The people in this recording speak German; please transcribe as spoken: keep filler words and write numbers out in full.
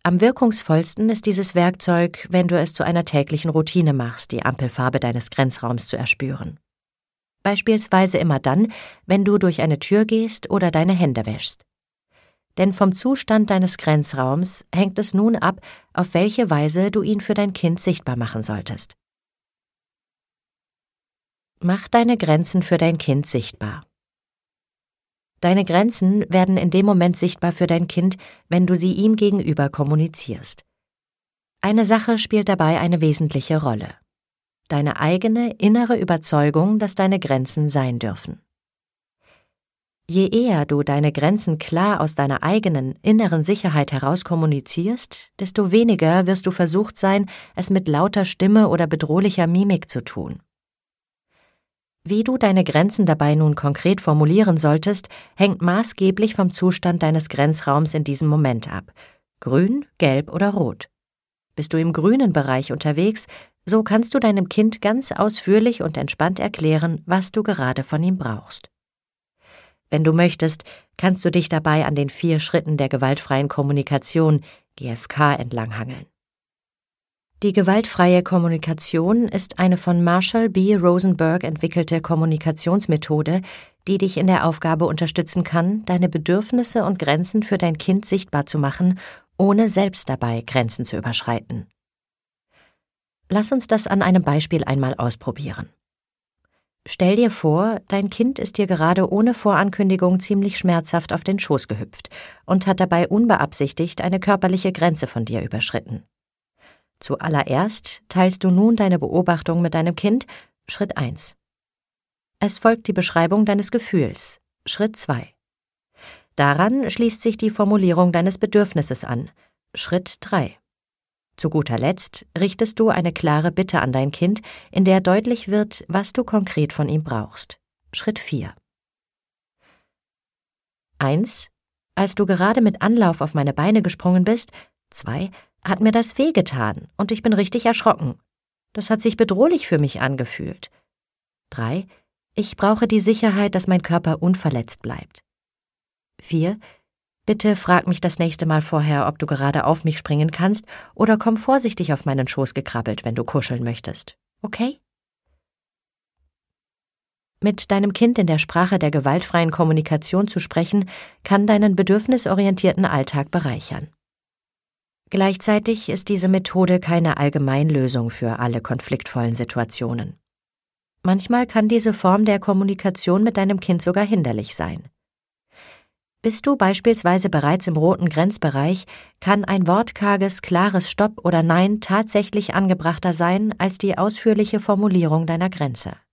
Am wirkungsvollsten ist dieses Werkzeug, wenn du es zu einer täglichen Routine machst, die Ampelfarbe deines Grenzraums zu erspüren. Beispielsweise immer dann, wenn du durch eine Tür gehst oder deine Hände wäschst. Denn vom Zustand deines Grenzraums hängt es nun ab, auf welche Weise du ihn für dein Kind sichtbar machen solltest. Mach deine Grenzen für dein Kind sichtbar. Deine Grenzen werden in dem Moment sichtbar für dein Kind, wenn du sie ihm gegenüber kommunizierst. Eine Sache spielt dabei eine wesentliche Rolle: deine eigene innere Überzeugung, dass deine Grenzen sein dürfen. Je eher du deine Grenzen klar aus deiner eigenen inneren Sicherheit heraus kommunizierst, desto weniger wirst du versucht sein, es mit lauter Stimme oder bedrohlicher Mimik zu tun. Wie du deine Grenzen dabei nun konkret formulieren solltest, hängt maßgeblich vom Zustand deines Grenzraums in diesem Moment ab: grün, gelb oder rot. Bist du im grünen Bereich unterwegs, so kannst du deinem Kind ganz ausführlich und entspannt erklären, was du gerade von ihm brauchst. Wenn du möchtest, kannst du dich dabei an den vier Schritten der gewaltfreien Kommunikation, G F K, entlanghangeln. Die gewaltfreie Kommunikation ist eine von Marshall B. Rosenberg entwickelte Kommunikationsmethode, die dich in der Aufgabe unterstützen kann, deine Bedürfnisse und Grenzen für dein Kind sichtbar zu machen, ohne selbst dabei Grenzen zu überschreiten. Lass uns das an einem Beispiel einmal ausprobieren. Stell dir vor, dein Kind ist dir gerade ohne Vorankündigung ziemlich schmerzhaft auf den Schoß gehüpft und hat dabei unbeabsichtigt eine körperliche Grenze von dir überschritten. Zuallererst teilst du nun deine Beobachtung mit deinem Kind, Schritt eins. Es folgt die Beschreibung deines Gefühls, Schritt zwei. Daran schließt sich die Formulierung deines Bedürfnisses an, Schritt drei. Zu guter Letzt richtest du eine klare Bitte an dein Kind, in der deutlich wird, was du konkret von ihm brauchst, Schritt vier. eins. Als du gerade mit Anlauf auf meine Beine gesprungen bist, zwei. Hat mir das wehgetan und ich bin richtig erschrocken. Das hat sich bedrohlich für mich angefühlt. drei. Ich brauche die Sicherheit, dass mein Körper unverletzt bleibt. vier. Bitte frag mich das nächste Mal vorher, ob du gerade auf mich springen kannst, oder komm vorsichtig auf meinen Schoß gekrabbelt, wenn du kuscheln möchtest. Okay? Mit deinem Kind in der Sprache der gewaltfreien Kommunikation zu sprechen, kann deinen bedürfnisorientierten Alltag bereichern. Gleichzeitig ist diese Methode keine Allgemeinlösung für alle konfliktvollen Situationen. Manchmal kann diese Form der Kommunikation mit deinem Kind sogar hinderlich sein. Bist du beispielsweise bereits im roten Grenzbereich, kann ein wortkarges, klares Stopp oder Nein tatsächlich angebrachter sein als die ausführliche Formulierung deiner Grenze.